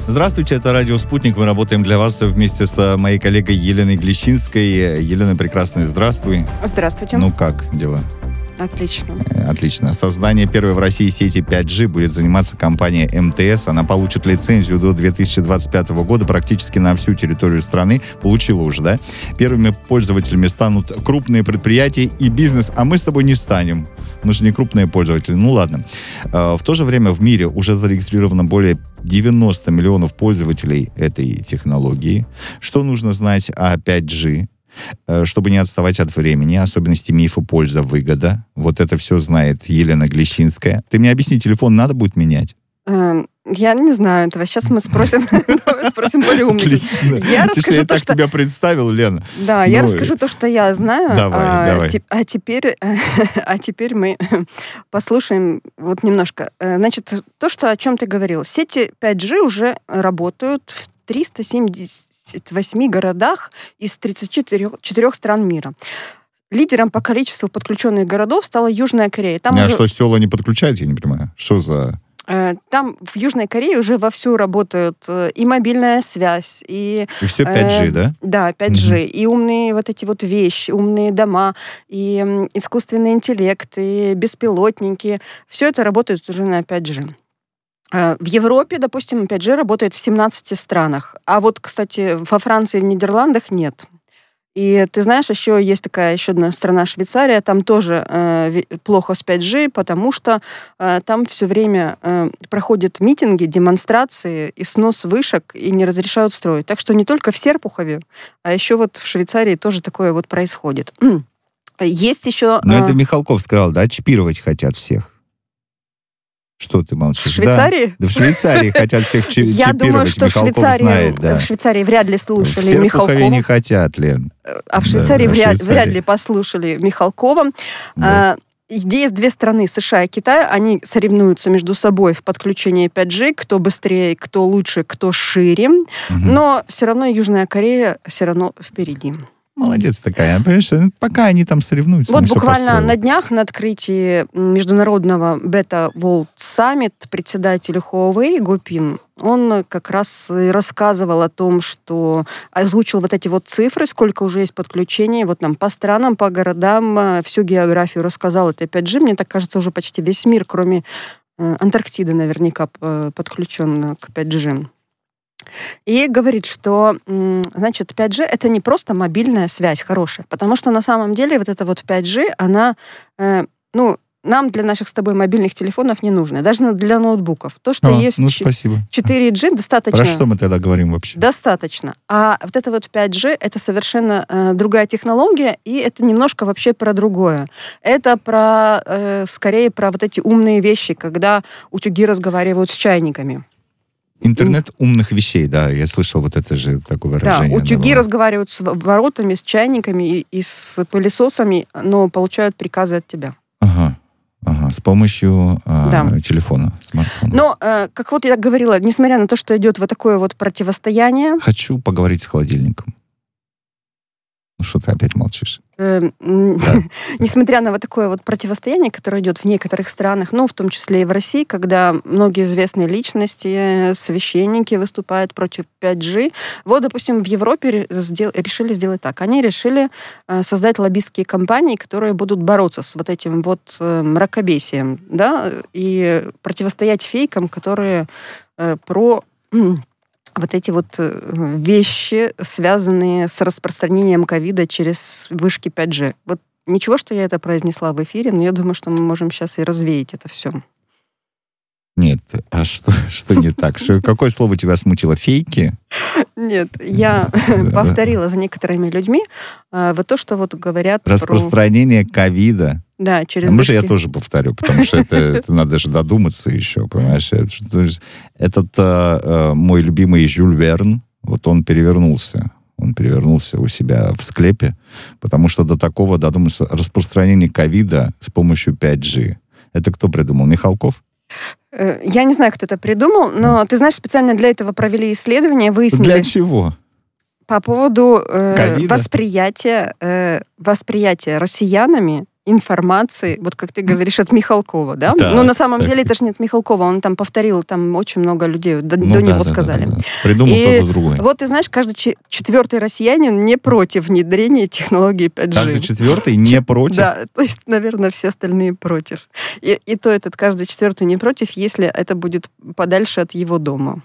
Здравствуйте, это радио «Спутник». Мы работаем для вас вместе с моей коллегой Еленой Глещинской. Елена, прекрасная, здравствуй. Здравствуйте. Ну как дела? Отлично. Отлично. Создание первой в России сети 5G будет заниматься компания МТС. Она получит лицензию до 2025 года практически на всю территорию страны. Получила уже, да? Первыми пользователями станут крупные предприятия и бизнес, а мы с тобой не станем. Мы же не крупные пользователи. Ну ладно. В то же время в мире уже зарегистрировано более 90 миллионов пользователей этой технологии. Что нужно знать о 5G? Чтобы не отставать от времени, особенности мифа, польза, выгода. Вот это все знает Елена Глещинская. Ты мне объясни, телефон надо будет менять? Я не знаю этого. Сейчас мы спросим более умных. Отлично. Я расскажу так тебя представил, Лена. Да, я расскажу то, что я знаю. Давай. А теперь мы послушаем вот немножко. Значит, то, о чем ты говорил. Сети 5G уже работают в 378 городах из 34 стран мира. Лидером по количеству подключенных городов стала Южная Корея. Что, села не подключают, я не понимаю. Что за... Там в Южной Корее уже вовсю работают и мобильная связь, и все 5G, да? Да, 5G. И умные вот эти вот вещи, умные дома, и искусственный интеллект, и беспилотники. Все это работает уже на 5G. В Европе, допустим, 5G работает в 17 странах. А вот, кстати, во Франции и в Нидерландах нет. И ты знаешь, еще одна страна, Швейцария, там тоже плохо с 5G, потому что там все время проходят митинги, демонстрации и снос вышек, и не разрешают строить. Так что не только в Серпухове, а еще вот в Швейцарии тоже такое вот происходит. Есть еще... Но это Михалков сказал, да, чипировать хотят всех. Что ты молчишь? В Швейцарии? Да, в Швейцарии хотят всех чипировать. Я думаю, что в Швейцарии вряд ли слушали Михалкова. В Серпухове не хотят, Лен. А в Швейцарии вряд ли послушали Михалкова. Да. Есть две страны, США и Китай, они соревнуются между собой в подключении 5G, кто быстрее, кто лучше, кто шире. Но все равно Южная Корея все равно впереди. Молодец такая. Понимаешь, пока они там соревнуются. Вот буквально на днях на открытии международного Beta World Summit председатель Huawei Го Пин, он как раз и рассказывал о том, что озвучил вот эти вот цифры, сколько уже есть подключений, вот нам по странам, по городам, всю географию рассказал. Это 5G, мне так кажется, уже почти весь мир, кроме Антарктиды, наверняка подключен к 5G. И говорит, что, значит, 5G это не просто мобильная связь хорошая, потому что на самом деле вот эта вот 5G, она, нам для наших с тобой мобильных телефонов не нужно, даже для ноутбуков. То, что есть 4G, достаточно. Про что мы тогда говорим вообще? Достаточно. А вот это вот 5G, это совершенно другая технология, и это немножко вообще про другое. Это скорее про вот эти умные вещи, когда утюги разговаривают с чайниками. Интернет умных вещей, да, я слышал вот это же такое выражение. Да, утюги разговаривают с воротами, с чайниками и с пылесосами, но получают приказы от тебя. Ага, с помощью телефона, смартфона. Но, как вот я говорила, несмотря на то, что идет вот такое вот противостояние... Хочу поговорить с холодильником. Ну что ты опять молчишь? Несмотря на вот такое вот противостояние, которое идет в некоторых странах, в том числе и в России, когда многие известные личности, священники выступают против 5G. Вот, допустим, в Европе решили сделать так. Они решили создать лоббистские кампании, которые будут бороться с вот этим вот мракобесием, да, и противостоять фейкам, которые про... вот эти вот вещи, связанные с распространением ковида через вышки 5G. Вот ничего, что я это произнесла в эфире, но я думаю, что мы можем сейчас и развеять это все. Нет, а что не так? Какое слово тебя смутило? Фейки? Нет, я повторила за некоторыми людьми вот то, что вот говорят распространение ковида. Да, через вышки. Я тоже повторю, потому что это надо же додуматься еще, понимаешь? Этот мой любимый Жюль Верн, вот он перевернулся. Он перевернулся у себя в склепе, потому что до такого додуматься распространение ковида с помощью 5G. Это кто придумал? Михалков? Я не знаю, кто это придумал, но ты знаешь, специально для этого провели исследование, выяснили... Для чего? По поводу восприятия россиянами информации, вот как ты говоришь, от Михалкова, да? Да, Но на самом деле это же не от Михалкова, он там повторил, там очень много людей до него сказали. Да. Придумал кто-то другой. Вот ты знаешь, каждый четвертый россиянин не против внедрения технологии 5G. Каждый четвертый не против? Да, то есть, наверное, все остальные против. И то этот каждый четвертый не против, если это будет подальше от его дома.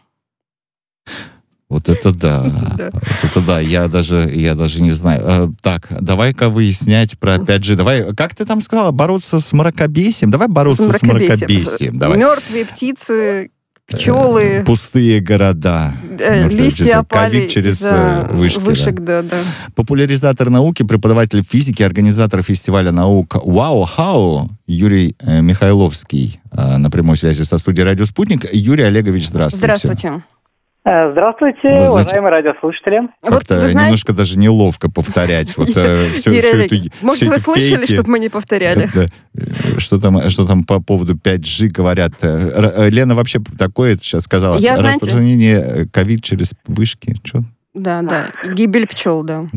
Вот это да. Вот это да. Я даже не знаю. Так, давай-ка выяснять про 5G. Давай, как ты там сказала, бороться с мракобесием? Давай бороться с мракобесием. Давай. Мертвые птицы, пчелы. Пустые города. Листья опали ковид через вышек, да. Популяризатор науки, преподаватель физики, организатор фестиваля наук «Вау-хау» Юрий Михайловский на прямой связи со студией «Радио Спутник». Юрий Олегович, здравствуйте. Здравствуйте. Здравствуйте, уважаемые радиослушатели. Как-то немножко даже неловко повторять вот всю эту может, вы слышали, чтобы мы не повторяли? Что там по поводу 5G говорят? Лена вообще такое сейчас сказала. Распространение ковид через вышки. Что? Да. Гибель пчел, да.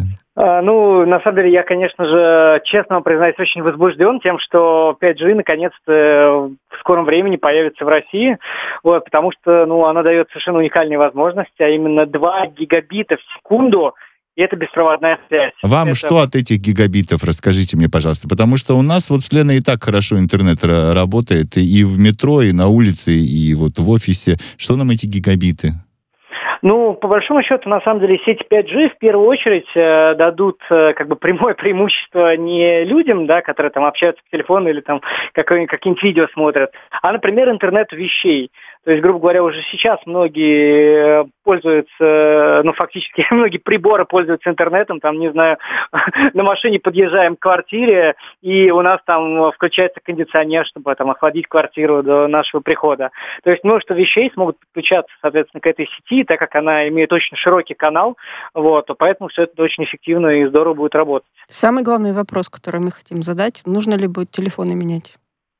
На самом деле, я, конечно же, честно вам признаюсь, очень возбужден тем, что 5G наконец-то в скором времени появится в России, потому что, она дает совершенно уникальные возможности, а именно 2 гигабита в секунду, и это беспроводная связь. Вам что от этих гигабитов? Расскажите мне, пожалуйста. Потому что у нас вот с Леной и так хорошо интернет работает, и в метро, и на улице, и вот в офисе. Что нам эти гигабиты? По большому счету, на самом деле, сети 5G в первую очередь дадут прямое преимущество не людям, да, которые там общаются по телефону или там какие-нибудь видео смотрят, а, например, интернету вещей. То есть, грубо говоря, уже сейчас многие пользуются, фактически многие приборы пользуются интернетом, там, не знаю, на машине подъезжаем к квартире, и у нас там включается кондиционер, чтобы там охладить квартиру до нашего прихода. То есть множество вещей смогут подключаться, соответственно, к этой сети, так как она имеет очень широкий канал, то поэтому все это очень эффективно и здорово будет работать. Самый главный вопрос, который мы хотим задать, нужно ли будет телефоны менять?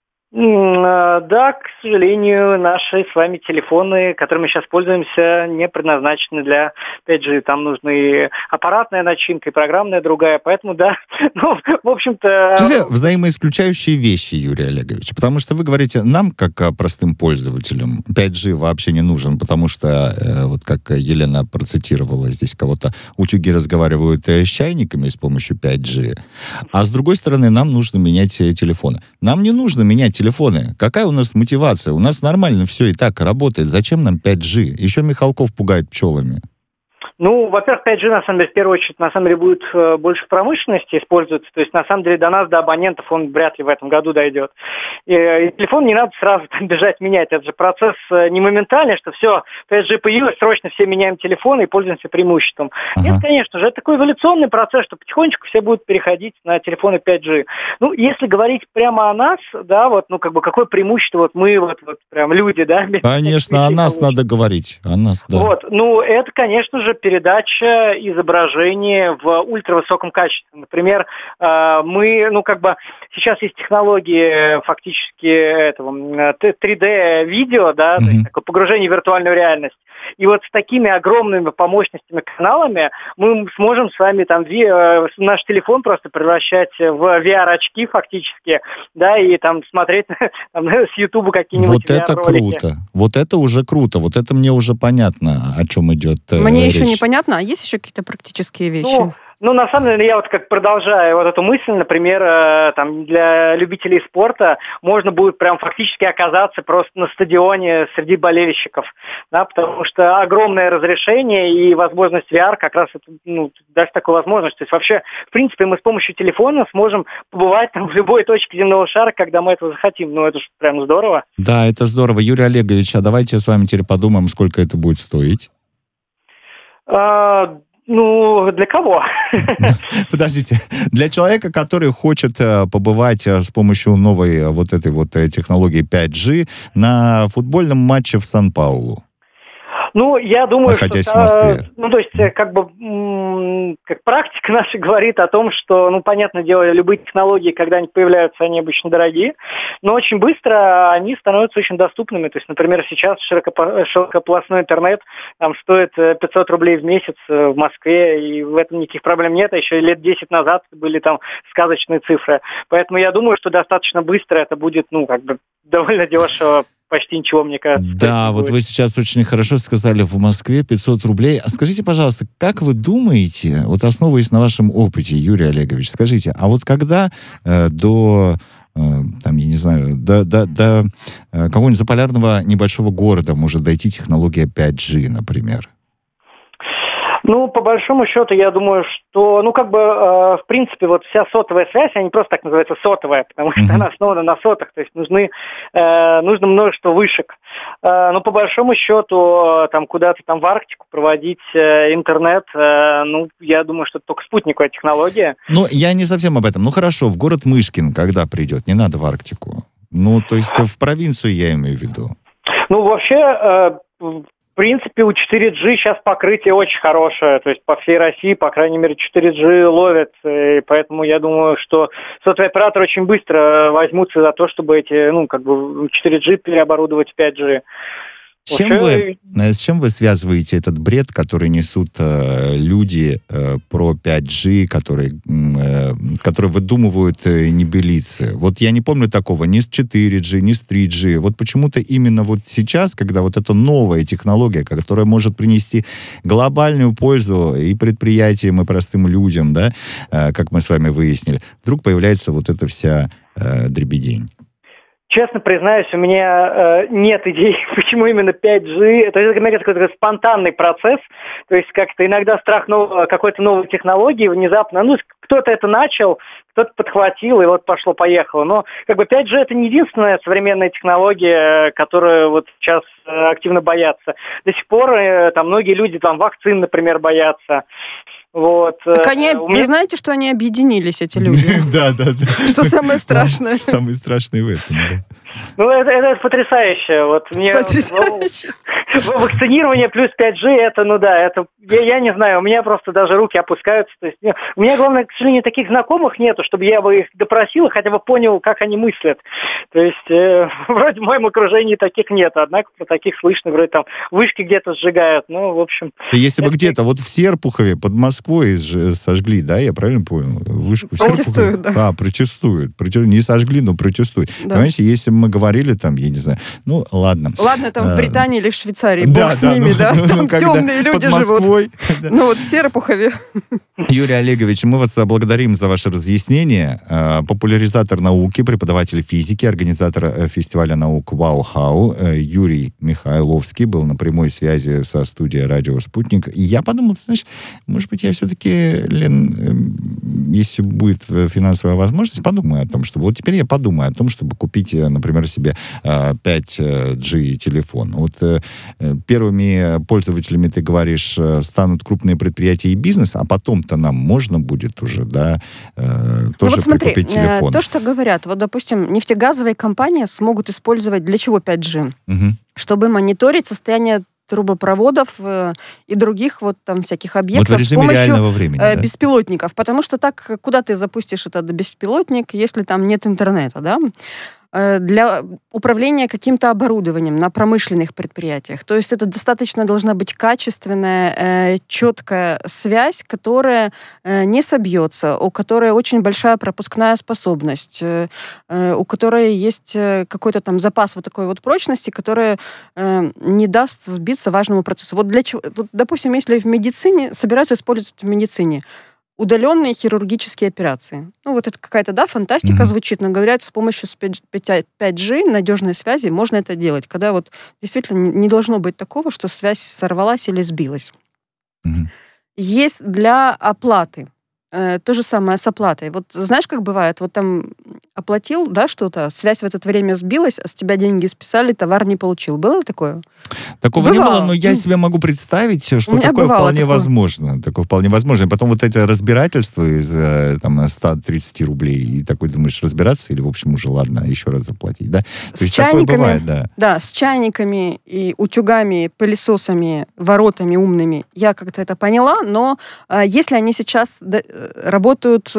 Да, к сожалению, наши с вами телефоны, которыми мы сейчас пользуемся, не предназначены для 5G. Там нужны и аппаратная начинка, и программная другая. Поэтому, да, в общем-то... Это взаимоисключающие вещи, Юрий Олегович. Потому что вы говорите, нам, как простым пользователям, 5G вообще не нужен, потому что, вот как Елена процитировала здесь кого-то, утюги разговаривают с чайниками с помощью 5G. А с другой стороны, нам нужно менять телефоны. Нам не нужно менять телефоны. Какая у нас мотивация? У нас нормально все и так работает. Зачем нам 5G? Еще Михалков пугает пчелами. Во-первых, 5G, на самом деле, в первую очередь, будет больше в промышленности использоваться. То есть, на самом деле, до нас, до абонентов, он вряд ли в этом году дойдет. И телефон не надо сразу бежать менять. Это же процесс не моментальный, что все, 5G появилось, срочно все меняем телефоны и пользуемся преимуществом. Нет, конечно же, это такой эволюционный процесс, что потихонечку все будут переходить на телефоны 5G. Если говорить прямо о нас, да, какое преимущество мы, прям люди, да? Конечно, о нас надо говорить. О нас, да. Это, конечно же, передача изображения в ультравысоком качестве. Например, мы, сейчас есть технологии фактически 3D-видео, да, то есть такое погружение в виртуальную реальность. И вот с такими огромными по мощностями каналами мы сможем с вами там наш телефон просто превращать в VR-очки фактически, да, и там смотреть с YouTube какие-нибудь Вот это круто. Вот это уже круто. Вот это мне уже понятно, о чем идет Мне речь. еще непонятно, а есть еще какие-то практические вещи? На самом деле, я продолжаю эту мысль, например, для любителей спорта можно будет прям фактически оказаться просто на стадионе среди болельщиков, да, потому что огромное разрешение и возможность VR как раз даст такую возможность. То есть вообще, в принципе, мы с помощью телефона сможем побывать в любой точке земного шара, когда мы этого захотим. Это же прям здорово. Да, это здорово. Юрий Олегович, а давайте с вами теперь подумаем, сколько это будет стоить. Для кого? Подождите. Для человека, который хочет побывать с помощью новой этой технологии 5G на футбольном матче в Сан-Паулу. Ну, я думаю, находясь в Москве? Ну, то есть, как практика наша говорит о том, что, ну, понятное дело, любые технологии, когда они появляются, они обычно дорогие, но очень быстро они становятся очень доступными. То есть, например, сейчас широкополосной интернет там стоит 500 рублей в месяц в Москве, и в этом никаких проблем нет. А еще лет 10 назад были там сказочные цифры. Поэтому я думаю, что достаточно быстро это будет, ну, как бы довольно дешево. Почти ничего, мне кажется. Да, вот вы сейчас очень хорошо сказали, в Москве 500 рублей. А скажите, пожалуйста, как вы думаете, вот основываясь на вашем опыте, Юрий Олегович, скажите, а вот когда там, я не знаю, до какого-нибудь заполярного небольшого города может дойти технология 5G, например? Ну, по большому счету, я думаю, что, ну, как бы, в принципе, вот вся сотовая связь, она не просто так называется сотовая, потому что она основана на сотах, то есть нужно множество вышек. Но по большому счету, там, куда-то там в Арктику проводить интернет, ну, я думаю, что это только спутниковая технология. Ну, я не совсем об этом. Ну, хорошо, в город Мышкин когда придет? Не надо в Арктику. Ну, то есть в провинцию я имею в виду. Ну, вообще... В принципе, у 4G сейчас покрытие очень хорошее, то есть по всей России, по крайней мере, 4G ловят, и поэтому я думаю, что сотовые операторы очень быстро возьмутся за то, чтобы эти, ну, как бы 4G переоборудовать в 5G. С чем вы связываете этот бред, который несут люди про 5G, которые выдумывают небылицы? Вот я не помню такого ни с 4G, ни с 3G. Вот почему-то именно вот сейчас, когда вот эта новая технология, которая может принести глобальную пользу и предприятиям, и простым людям, да, как мы с вами выяснили, вдруг появляется вот эта вся дребедень. Честно признаюсь, у меня нет идей, почему именно 5G. Это какой-то спонтанный процесс. То есть как-то иногда страх какой-то новой технологии внезапно. Ну, кто-то это начал, кто-то подхватил, и вот пошло-поехало. Но как бы 5G это не единственная современная технология, которую вот сейчас активно боятся. До сих пор там многие люди там вакцин, например, боятся. Вот. Так вы знаете, что они объединились, эти люди? Да. Что самое страшное? Самое страшное в этом, да. Ну, это потрясающе. Вот мне вакцинирование плюс 5G, это, ну да, это, я не знаю, у меня просто даже руки опускаются. То есть, у меня, главное, к сожалению, таких знакомых нету, чтобы я бы их допросил и хотя бы понял, как они мыслят. То есть, вроде в моем окружении таких нет, однако про таких слышно, вроде там вышки где-то сжигают, ну, в общем... Если бы где-то, вот в Серпухове под Москвой сожгли, да, я правильно понял? Вышку протестуют, да. Протестуют. Не сожгли, но протестуют. Да. Понимаете, если бы мы говорили там, я не знаю, ну, ладно. Ладно, там в Британии или в Швейцарии, бог с ними, да, там темные люди живут. Ну, вот в Серпухове. Юрий Олегович, мы вас благодарим за ваше разъяснение. Популяризатор науки, преподаватель физики, организатор фестиваля наук «Вау-хау» Юрий Михайловский был на прямой связи со студией «Радио Спутник». И я подумал, знаешь, может быть, я все-таки, Лен, если будет финансовая возможность, подумаю о том, чтобы... Вот теперь я подумаю о том, чтобы купить, например, себе 5G телефон. Вот первыми пользователями, ты говоришь, станут крупные предприятия и бизнес, а потом-то нам можно будет уже, да, тоже вот смотри, прикупить телефон. То, что говорят, вот, допустим, нефтегазовые компании смогут использовать для чего 5G? Чтобы мониторить состояние трубопроводов и других вот там всяких объектов вот с помощью времени, беспилотников. Потому что так, куда ты запустишь этот беспилотник, если там нет интернета, да? Для управления каким-то оборудованием на промышленных предприятиях. То есть это достаточно должна быть качественная, четкая связь, которая не собьется, у которой очень большая пропускная способность, у которой есть какой-то там запас вот такой вот прочности, которая не даст сбиться важному процессу. Вот для чего, допустим, если в медицине собираются использовать в медицине удаленные хирургические операции. Ну, вот это какая-то, да, фантастика звучит, но говорят, с помощью 5G надежной связи можно это делать, когда вот действительно не должно быть такого, что связь сорвалась или сбилась. Есть для оплаты То же самое с оплатой. Вот знаешь, как бывает, вот там оплатил, да, что-то, связь в это время сбилась, а с тебя деньги списали, товар не получил. Было такое? Такого не было, но я себе могу представить, что такое вполне возможно. Такое вполне возможно. И потом вот эти разбирательства из там, 130 рублей, и такой думаешь, разбираться, или, в общем, уже ладно, еще раз заплатить, да? То есть такое бывает, да. Да, с чайниками и утюгами, пылесосами, воротами умными. Я как-то это поняла, но если они сейчас работают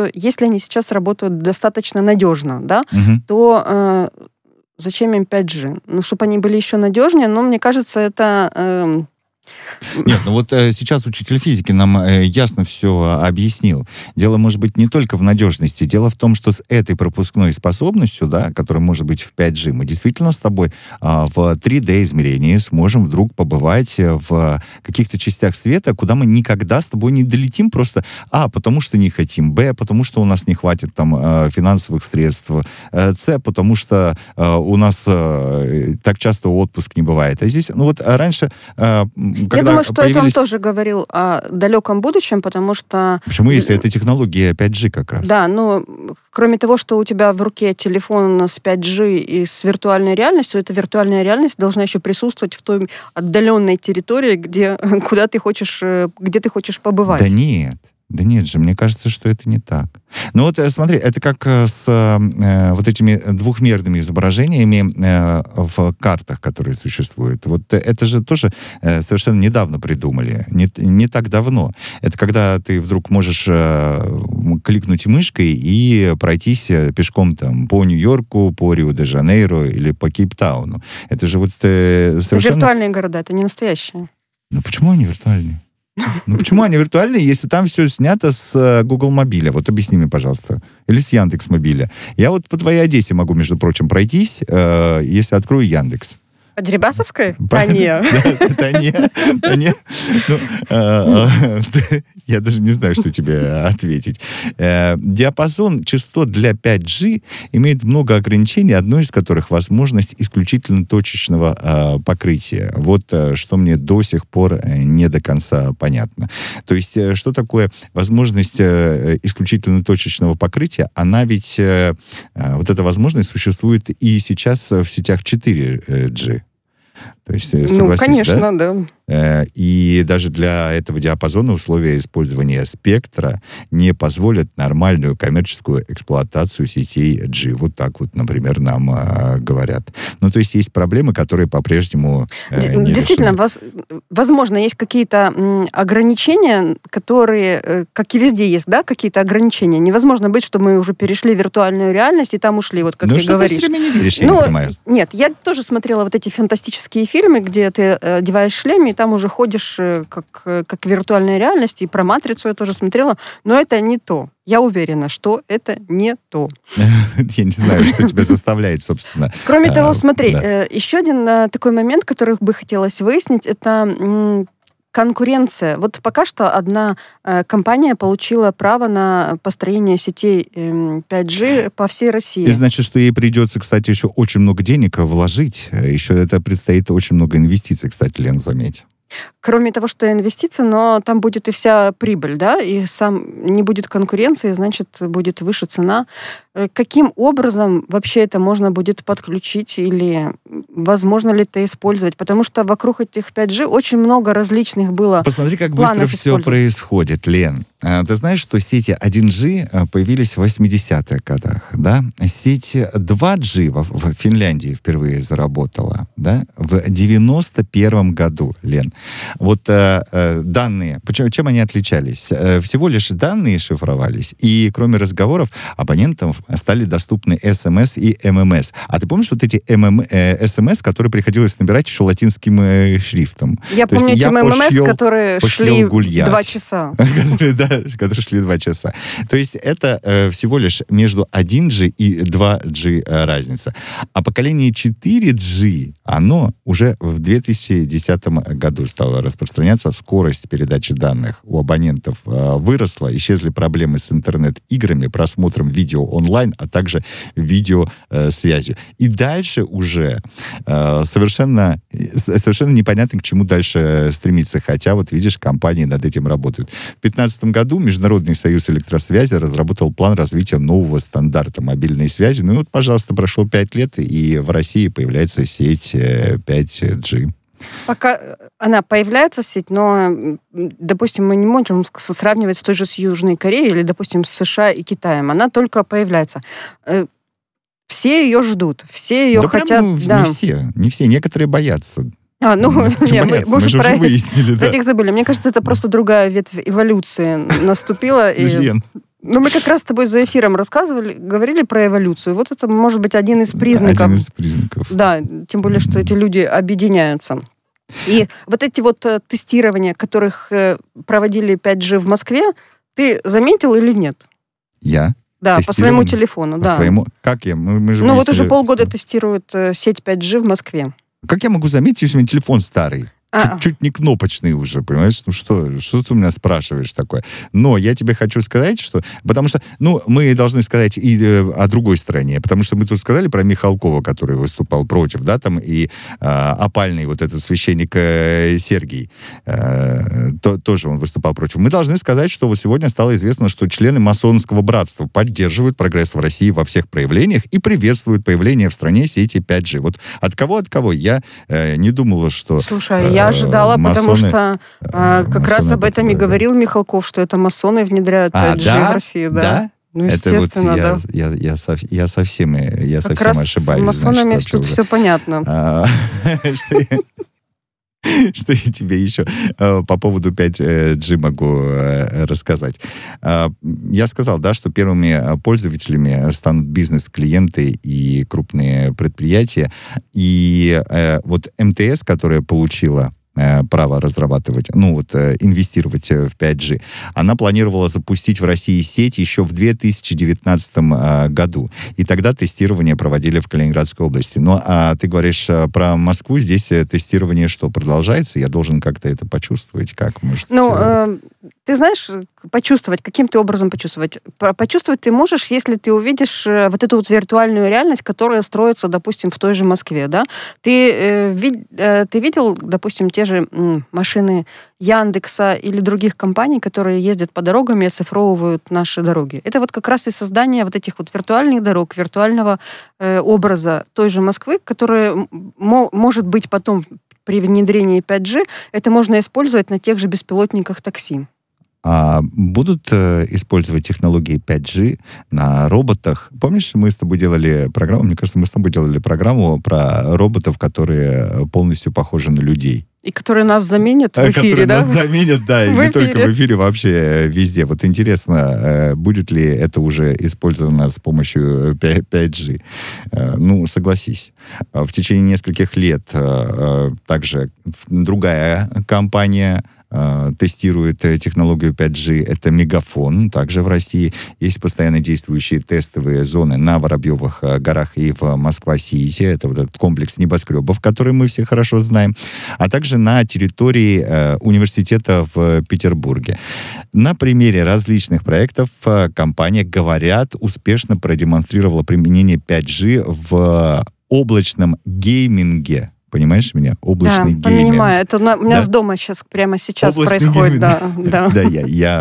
достаточно надежно, да, то зачем им 5G? Ну, чтобы они были еще надежнее, но мне кажется, это... Нет, ну вот сейчас учитель физики нам ясно все объяснил. Дело может быть не только в надежности. Дело в том, что с этой пропускной способностью, да, которая может быть в 5G, мы действительно с тобой в 3D-измерении сможем вдруг побывать в каких-то частях света, куда мы никогда с тобой не долетим просто, потому что не хотим, потому что у нас не хватит там финансовых средств, потому что у нас так часто отпуск не бывает. А здесь, ну вот раньше... Я думаю, что это он тоже говорил о далеком будущем, потому что... Почему, если это технология 5G как раз? Да, ну, кроме того, что у тебя в руке телефон с 5G и с виртуальной реальностью, эта виртуальная реальность должна еще присутствовать в той отдаленной территории, где ты хочешь побывать. Да нет же, мне кажется, что это не так. Ну вот смотри, это как с вот этими двухмерными изображениями в картах, которые существуют. Вот это же тоже совершенно недавно придумали, не так давно. Это когда ты вдруг можешь кликнуть мышкой и пройтись пешком там по Нью-Йорку, по Рио-де-Жанейро или по Кейптауну. Это же вот совершенно... Это виртуальные города, это не настоящие. Ну почему они виртуальные? Ну почему они виртуальные, если там все снято с Google мобиля? Вот объясни мне, пожалуйста. Или с Яндекс мобиля. Я вот по твоей Одессе могу, между прочим, пройтись, если открою Яндекс. По Дерибасовской? Да не. Да не. Я даже не знаю, что тебе ответить. Диапазон частот для 5G имеет много ограничений, одно из которых возможность исключительно точечного покрытия. Вот что мне до сих пор не до конца понятно. То есть, что такое возможность исключительно точечного покрытия? Она ведь, вот эта возможность существует и сейчас в сетях 4G. То есть, конечно, да. И даже для этого диапазона условия использования спектра не позволят нормальную коммерческую эксплуатацию сетей G. Вот так вот, например, нам говорят. Ну, то есть есть проблемы, которые по-прежнему не Действительно, решены. Возможно, есть какие-то ограничения, которые, как и везде есть, да, какие-то ограничения. Невозможно быть, что мы уже перешли в виртуальную реальность и там ушли, вот как ты говоришь. Ну, что ты все время не веришь, я не понимаю. Нет, я тоже смотрела вот эти фантастические фильмы, где ты одеваешь шлем, и там уже ходишь как виртуальная реальность, и про «Матрицу» я тоже смотрела, но это не то. Я уверена, что это не то. Я не знаю, что тебя заставляет, собственно. Кроме того, смотри, еще один такой момент, который бы хотелось выяснить, это конкуренция. Вот пока что одна компания получила право на построение сетей 5G по всей России. И значит, что ей придется, кстати, еще очень много денег вложить. Еще это предстоит очень много инвестиций, кстати, Лен, заметь. Кроме того, что инвестиции, но там будет и вся прибыль, да, и не будет конкуренции, значит, будет выше цена. Каким образом вообще это можно будет подключить или возможно ли это использовать? Потому что вокруг этих 5G очень много различных было. Посмотри, как быстро все происходит, Лен. Ты знаешь, что сети 1G появились в 80-х годах, да? Сеть 2G в Финляндии впервые заработала, да? В 91-м году, Лен. Вот данные, чем они отличались? Всего лишь данные шифровались, и кроме разговоров абонентам стали доступны СМС и ММС. А ты помнишь вот эти СМС, которые приходилось набирать еще латинским шрифтом? Я помню эти ММС, которые шли 2 часа. Которые шли 2 часа. То есть это всего лишь между 1G и 2G разница. А поколение 4G, оно уже в 2010 году стало распространяться. Скорость передачи данных у абонентов выросла. Исчезли проблемы с интернет-играми, просмотром видео онлайн, а также видеосвязью. И дальше уже совершенно непонятно, к чему дальше стремиться. Хотя, вот видишь, компании над этим работают. В 2015 году году Международный союз электросвязи разработал план развития нового стандарта мобильной связи. Ну и вот, пожалуйста, прошло 5 лет, и в России появляется сеть 5G. Пока она появляется, сеть, но, допустим, мы не можем сравнивать с той же с Южной Кореей или, допустим, с США и Китаем. Она только появляется. Все ее ждут, все ее хотят. Не все. Некоторые боятся. Мы уже про выяснили, да. этих забыли. Мне кажется, это просто другая ветвь эволюции наступила. Лен. Мы как раз с тобой за эфиром говорили про эволюцию. Вот это может быть один из признаков. Один из признаков. Да, тем более, что эти люди объединяются. И вот эти вот тестирования, которых проводили 5G в Москве, ты заметил или нет? Я? Да, по своему телефону, да. Как я? Мы же вот уже полгода тестируют сеть 5G в Москве. Как я могу заметить, если у меня телефон старый? Чуть не кнопочный уже, понимаешь? Ну что ты у меня спрашиваешь такое? Но я тебе хочу сказать, что... Потому что, мы должны сказать и о другой стороне, потому что мы тут сказали про Михалкова, который выступал против, да, там, и опальный вот этот священник Сергий, тоже он выступал против. Мы должны сказать, что вот сегодня стало известно, что члены масонского братства поддерживают прогресс в России во всех проявлениях и приветствуют появление в стране сети 5G. Вот от кого? Я не думала, что... Слушай, я ожидала, потому что как раз об этом и говорил Михалков, что это масоны внедряют 5G в России. Да? Ну, естественно, это вот я совсем ошибаюсь. С масонами тут все понятно. Что я тебе еще по поводу 5G могу рассказать. Я сказал, да, что первыми пользователями станут бизнес-клиенты и крупные предприятия. И вот МТС, которая получила право разрабатывать, инвестировать в 5G, она планировала запустить в России сеть еще в 2019 году. И тогда тестирование проводили в Калининградской области. А ты говоришь про Москву, здесь тестирование что, продолжается? Я должен как-то это почувствовать? Как, может... Ты знаешь, каким ты образом почувствовать? Почувствовать ты можешь, если ты увидишь вот эту вот виртуальную реальность, которая строится, допустим, в той же Москве, да? Ты видел, допустим, те же машины Яндекса или других компаний, которые ездят по дорогам и оцифровывают наши дороги. Это вот как раз и создание вот этих вот виртуальных дорог, виртуального образа той же Москвы, которая может быть потом при внедрении 5G, это можно использовать на тех же беспилотниках такси. А будут использовать технологии 5G на роботах? Помнишь, мы с тобой делали программу, мне кажется, мы с тобой делали программу про роботов, которые полностью похожи на людей. И которые нас заменят в эфире, да? Которые нас заменят, да, и не только в эфире, вообще везде. Вот интересно, будет ли это уже использовано с помощью 5G? Согласись. В течение нескольких лет также другая компания тестирует технологию 5G, это Мегафон, также в России. Есть постоянно действующие тестовые зоны на Воробьевых горах и в Москва-Сити. Это вот этот комплекс небоскребов, который мы все хорошо знаем. А также на территории университета в Петербурге. На примере различных проектов компания, говорят, успешно продемонстрировала применение 5G в облачном гейминге. Понимаешь меня? Облачный гейминг. Да, понимаю. Это у меня с дома прямо сейчас облачный происходит. Да. Да,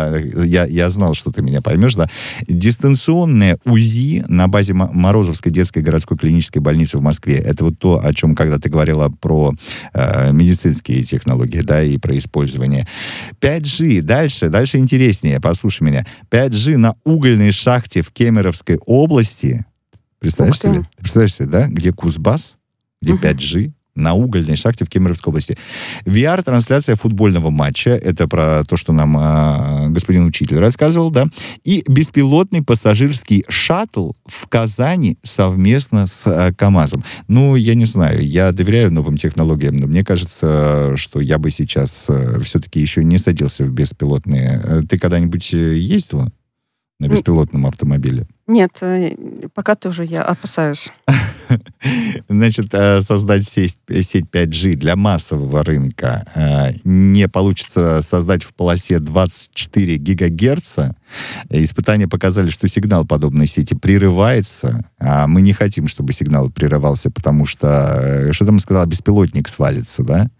я знал, что ты меня поймешь, да. Дистанционное УЗИ на базе Морозовской детской городской клинической больницы в Москве. Это вот то, о чем, когда ты говорила про медицинские технологии, да, и про использование. 5G. Дальше интереснее. Послушай меня. 5G на угольной шахте в Кемеровской области. Представляешь себе, да? Где Кузбасс, где 5G. На угольной шахте в Кемеровской области. VR-трансляция футбольного матча. Это про то, что нам господин учитель рассказывал, да. И беспилотный пассажирский шаттл в Казани совместно с КАМАЗом. Я не знаю, я доверяю новым технологиям, но мне кажется, что я бы сейчас все-таки еще не садился в беспилотные. Ты когда-нибудь ездила на беспилотном автомобиле? Нет, пока тоже я опасаюсь. Значит, создать сеть 5G для массового рынка не получится создать в полосе 24 гигагерца. Испытания показали, что сигнал подобной сети прерывается, а мы не хотим, чтобы сигнал прерывался, потому что, что там сказала, беспилотник свалится, да?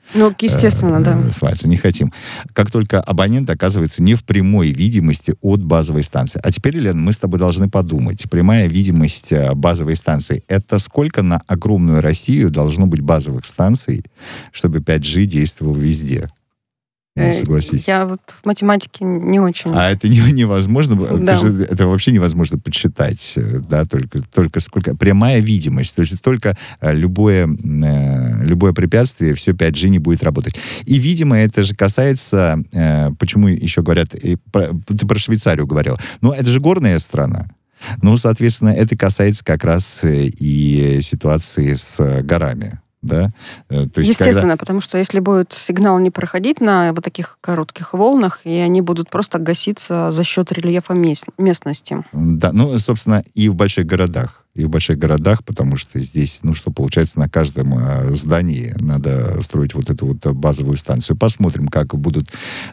Ну, естественно, да. Свалится, не хотим. Как только абонент оказывается не в прямой видимости от базовой станции. А теперь, Елена, мы с тобой должны подумать. Прямая видимость базовой станции. Это сколько на огромную Россию должно быть базовых станций, чтобы 5G действовал везде? Ну, согласись. Я вот в математике не очень. А это невозможно, Да. это вообще невозможно подсчитать, да, только сколько. Прямая видимость, то есть только любое препятствие, все 5G не будет работать. И, видимо, это же касается, почему еще говорят, ты про Швейцарию говорил, но это же горная страна. Ну, соответственно, это касается как раз и ситуации с горами. Да? То есть, естественно, потому что если будет сигнал не проходить на вот таких коротких волнах, и они будут просто гаситься за счет рельефа местности. Да, ну, собственно, и в больших городах. Потому что здесь, ну, что получается, на каждом здании надо строить вот эту вот базовую станцию. Посмотрим, как будет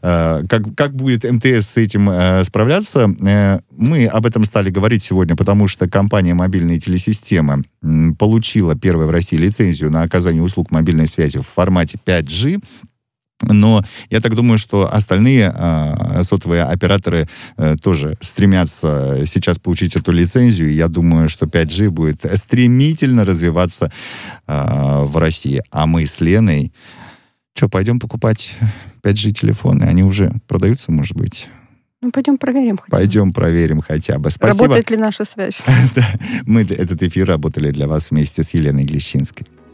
МТС с этим справляться. Мы об этом стали говорить сегодня, потому что компания «Мобильные телесистемы» получила первую в России лицензию на оказание услуг мобильной связи в формате 5G. Но я так думаю, что остальные сотовые операторы тоже стремятся сейчас получить эту лицензию. Я думаю, что 5G будет стремительно развиваться в России. А мы с Леной, пойдем покупать 5G телефоны? Они уже продаются, может быть? Ну, пойдем проверим. Пойдем проверим хотя бы. Спасибо. Работает ли наша связь? Мы этот эфир работали для вас вместе с Еленой Глещинской.